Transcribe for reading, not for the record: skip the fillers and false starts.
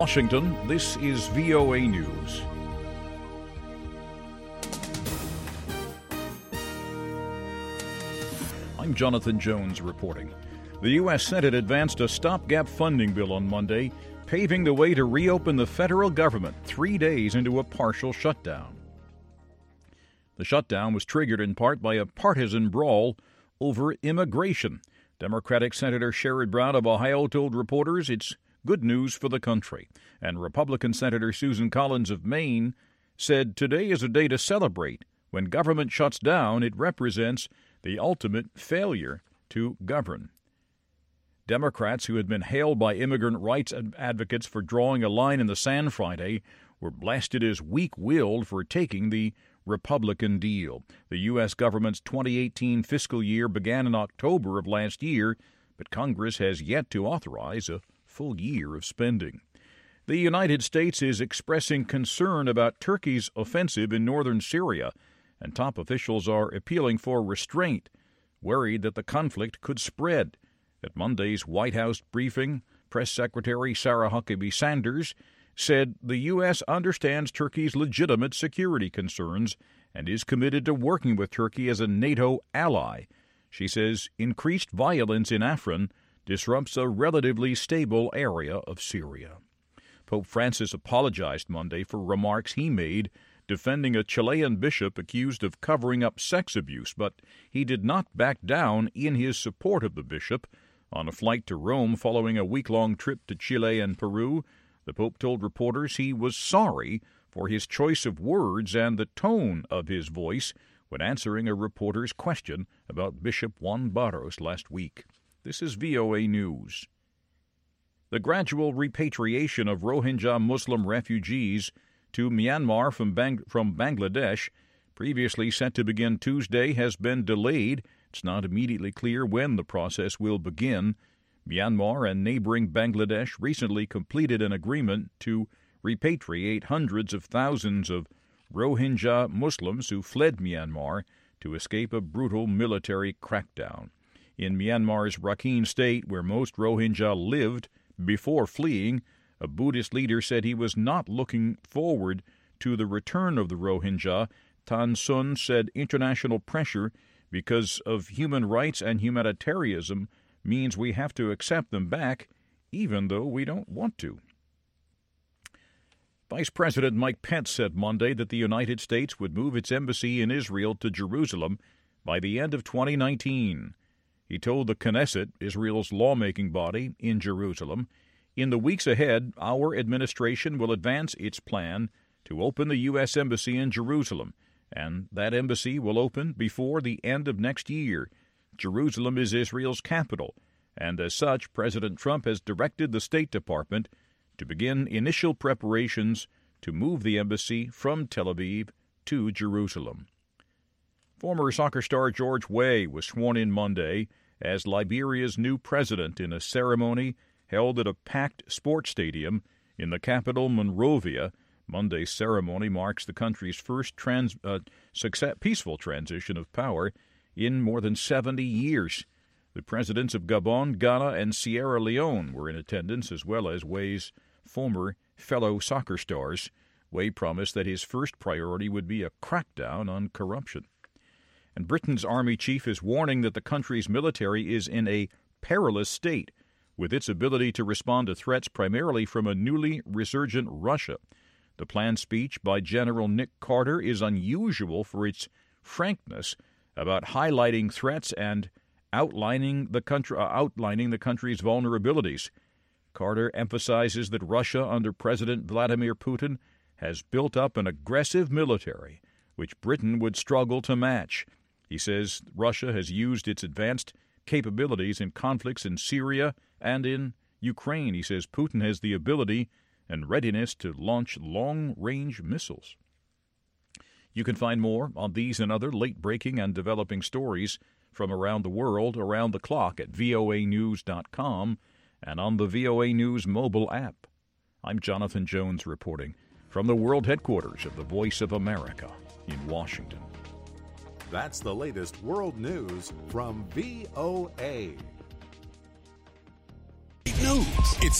Washington, this is VOA News. I'm Jonathan Jones reporting. The U.S. Senate advanced a stopgap funding bill on Monday, paving the way to reopen the federal government 3 days into a partial shutdown. The shutdown was triggered in part by a partisan brawl over immigration. Democratic Senator Sherrod Brown of Ohio told reporters it's good news for the country. And Republican Senator Susan Collins of Maine said today is a day to celebrate. When government shuts down, it represents the ultimate failure to govern. Democrats who had been hailed by immigrant rights advocates for drawing a line in the sand Friday were blasted as weak-willed for taking the Republican deal. The U.S. government's 2018 fiscal year began in October of last year, but Congress has yet to authorize a full year of spending. The United States is expressing concern about Turkey's offensive in northern Syria, and top officials are appealing for restraint, worried that the conflict could spread. At Monday's White House briefing, Press Secretary Sarah Huckabee Sanders said the U.S. understands Turkey's legitimate security concerns and is committed to working with Turkey as a NATO ally. She says increased violence in Afrin disrupts a relatively stable area of Syria. Pope Francis apologized Monday for remarks he made defending a Chilean bishop accused of covering up sex abuse, but he did not back down in his support of the bishop. On a flight to Rome following a week-long trip to Chile and Peru, the Pope told reporters he was sorry for his choice of words and the tone of his voice when answering a reporter's question about Bishop Juan Barros last week. This is VOA News. The gradual repatriation of Rohingya Muslim refugees to Myanmar from Bangladesh, previously set to begin Tuesday, has been delayed. It's not immediately clear when the process will begin. Myanmar and neighboring Bangladesh recently completed an agreement to repatriate hundreds of thousands of Rohingya Muslims who fled Myanmar to escape a brutal military crackdown. In Myanmar's Rakhine state, where most Rohingya lived before fleeing, a Buddhist leader said he was not looking forward to the return of the Rohingya. Tan Sun said international pressure because of human rights and humanitarianism means we have to accept them back, even though we don't want to. Vice President Mike Pence said Monday that the United States would move its embassy in Israel to Jerusalem by the end of 2019. He told the Knesset, Israel's lawmaking body in Jerusalem, in the weeks ahead, our administration will advance its plan to open the U.S. Embassy in Jerusalem, and that embassy will open before the end of next year. Jerusalem is Israel's capital, and as such, President Trump has directed the State Department to begin initial preparations to move the embassy from Tel Aviv to Jerusalem. Former soccer star George Weah was sworn in Monday as Liberia's new president in a ceremony held at a packed sports stadium in the capital, Monrovia. Monday's ceremony marks the country's first peaceful transition of power in more than 70 years. The presidents of Gabon, Ghana, and Sierra Leone were in attendance, as well as Weah's former fellow soccer stars. Weah promised that his first priority would be a crackdown on corruption. And Britain's army chief is warning that the country's military is in a perilous state, with its ability to respond to threats primarily from a newly resurgent Russia. The planned speech by General Nick Carter is unusual for its frankness about highlighting threats and outlining the country's vulnerabilities. Carter emphasizes that Russia under President Vladimir Putin has built up an aggressive military, which Britain would struggle to match. He says Russia has used its advanced capabilities in conflicts in Syria and in Ukraine. He says Putin has the ability and readiness to launch long-range missiles. You can find more on these and other late-breaking and developing stories from around the world, around the clock at voanews.com and on the VOA News mobile app. I'm Jonathan Jones reporting from the world headquarters of the Voice of America in Washington. That's the latest world news from VOA. News. It's